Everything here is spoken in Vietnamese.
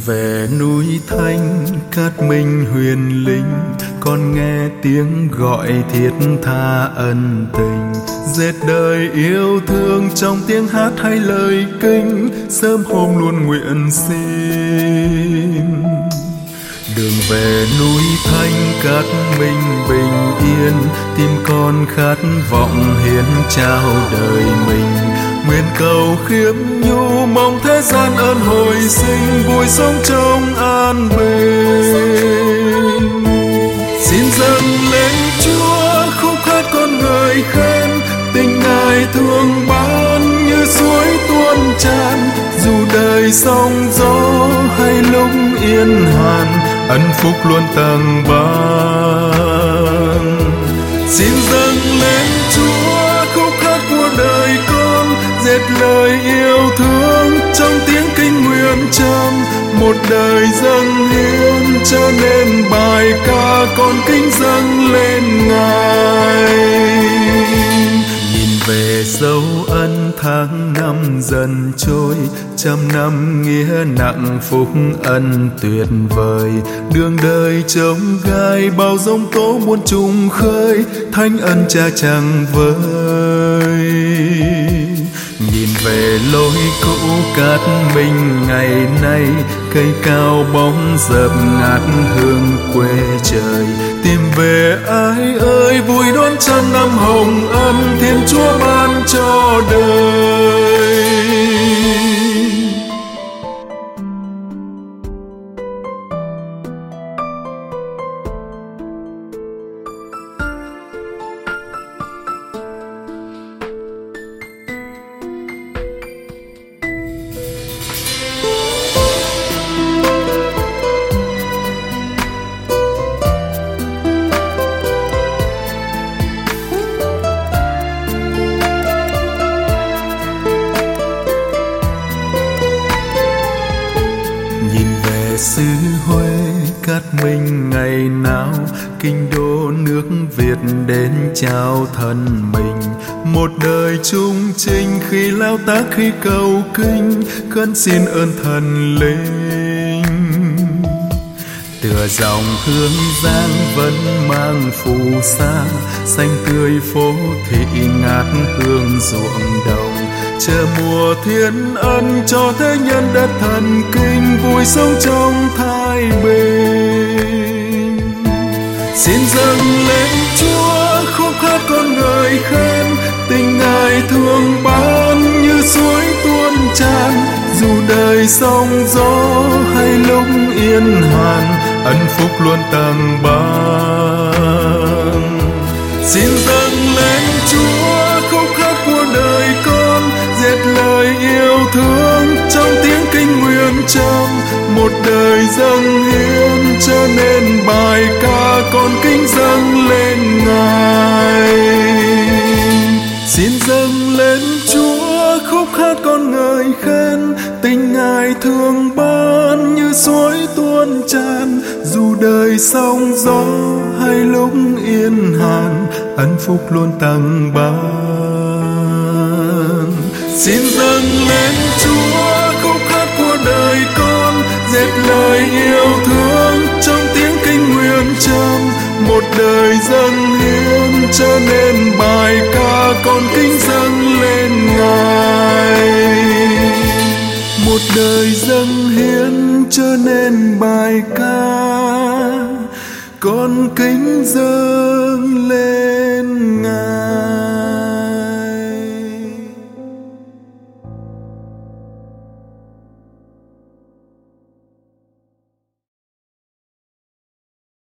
về núi Thanh cát minh huyền linh, con nghe tiếng gọi thiết tha ân tình. Dệt đời yêu thương trong tiếng hát hay lời kinh, sớm hôm luôn nguyện xin. Đường về núi Thanh cát minh bình yên, tim con khát vọng hiến trao đời mình. Nguyện cầu khiêm nhu mong thế gian ơn hồi sinh, vui sống trong an bình. Xin dâng lên Chúa khúc hát con người khen, tình Ngài thương ban như suối tuôn tràn. Dù đời sóng gió hay lúc yên hàn, ân phúc luôn tầng ban. Xin dâng lên Chúa khúc hát của đời con, dệt lời yêu thương trong tiếng kinh nguyện trầm. Một đời dâng hiến cho nên bài ca con kính dâng lên Ngài. Nhìn về dấu ân tháng năm dần trôi, trăm năm nghĩa nặng phúc ân tuyệt vời. Đường đời trông gai bao giông tố muôn trùng khơi, thánh ân cha chẳng vơi. Nhìn về lối cũ cát minh ngày nay, cây cao bóng dập ngát hương quê trời. Tìm về ai ơi vui đón trăm năm hồng ân, Thiên Chúa ban cho đời. Nhìn về xứ Huế cát minh ngày nào, kinh đô nước Việt đến chào thân mình. Một đời trung trinh khi lao tác khi cầu kinh, khấn xin ơn thần linh. Tựa dòng hương giang vẫn mang phù sa, xanh tươi phố thị ngát hương ruộng đồng. Chờ mùa thiên ân cho thế nhân đất thần kinh, vui sống trong thái bình. Xin dâng lên Chúa khúc hát con người khen, tình Ngài thương ban như suối tuôn tràn. Dù đời sóng gió hay lúc yên hàn, ân phúc luôn tầng ban. Xin dâng lên Chúa khúc hát của đời con, dệt lời yêu thương trong tiếng kinh nguyện trầm. Một đời dâng hiến cho nên bài ca con kính dâng lên Ngài. Xin dâng lên Chúa khúc hát con người khen, tình Ngài thương ban như suối tuôn tràn. Dù đời sóng gió hay lúc yên hàn, ân phúc luôn tầng ban. Xin dâng lên Chúa khúc hát của đời con, dệt lời yêu thương trong tiếng kinh nguyện trầm. Một đời dâng hiến cho nên bài ca con kính dâng lên Ngài. Một đời dâng hiến cho nên bài ca con kính dâng lên